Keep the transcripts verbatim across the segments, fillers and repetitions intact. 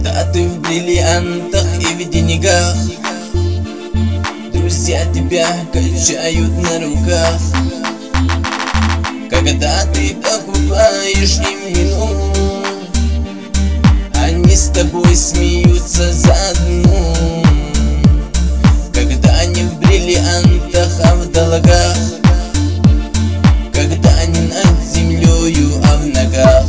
Когда ты в бриллиантах и в деньгах, друзья тебя качают на руках. Когда ты покупаешь им вино, они с тобой смеются заодно. Когда они в бриллиантах, а в долгах, когда не над землею, а в ногах,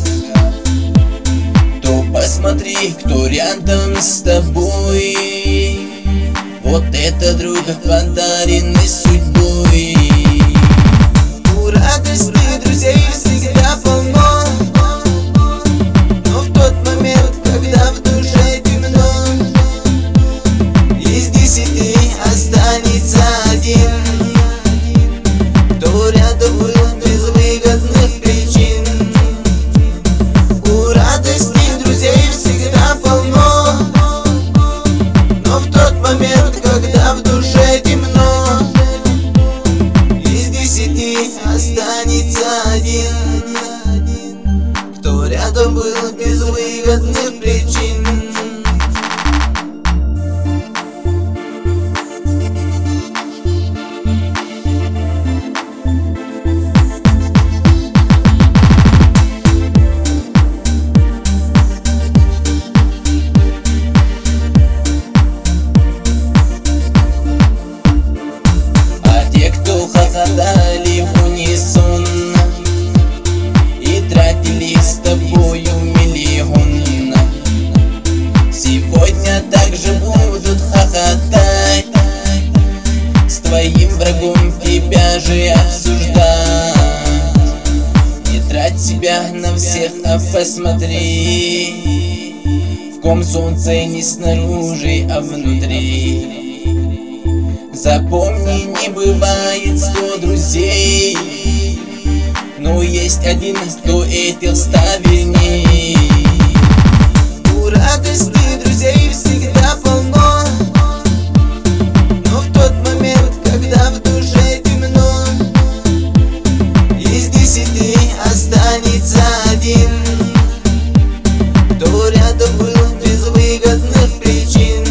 то посмотри, кто рядом с тобой. Вот это друг, подаренный судьбой. У радости друзей всегда полно, но в тот момент, когда в душе темно, из десяти останется один, кто рядом был без выгодных причин. У радости друзей всегда полно, но в тот момент, когда в душе темно, из десяти останется один, кто рядом был без выгодных причин. Хохотали в унисон и тратили с тобою миллион. Сегодня также будут хохотать, с твоим врагом тебя же обсуждать. Не трать себя на всех, а посмотри, в ком солнце не снаружи, а внутри. Запомни, не бывает сто друзей, но есть один, кто этих ста верней. У радости друзей всегда полно, но в тот момент, когда в душе темно, из десяти останется один, кто рядом был без выгодных причин.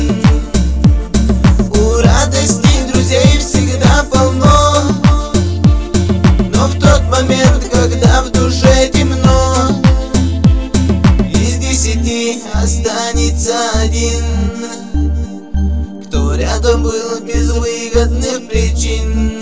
У радости друзей всегда полно, но в тот момент, когда в душе темно, из десяти останется один, кто рядом был без выгодных причин.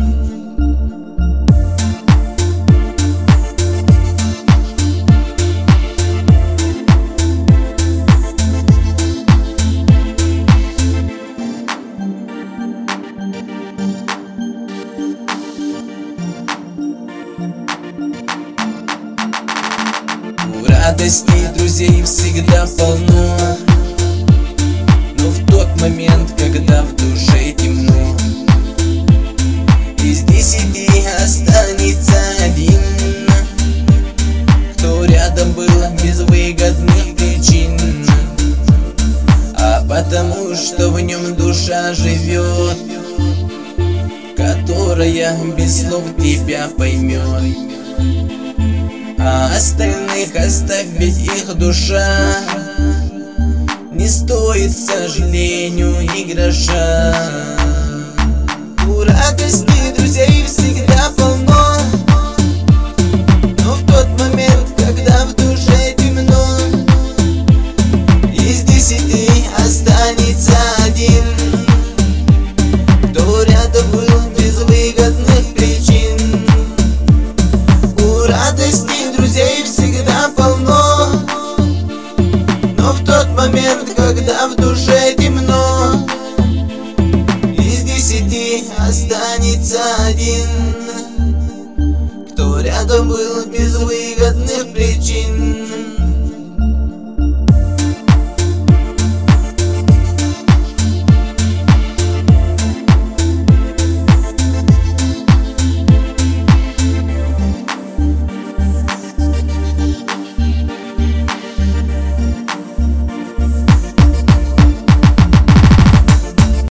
Радости друзей всегда полно, но в тот момент, когда в душе темно, из десяти останется один, кто рядом был без выгодных причин. А потому что в нем душа живет, которая без слов тебя поймет. А остальных оставь, ведь их душа не стоит, к сожалению, и гроша. У радости друзей всегда полно, но в тот момент, когда в душе темно, из десяти останется один, кто рядом был без выгодных причин. У радости друзей всегда полно, но в тот момент, когда в душе темно, из десяти останется один, кто рядом был без выгодных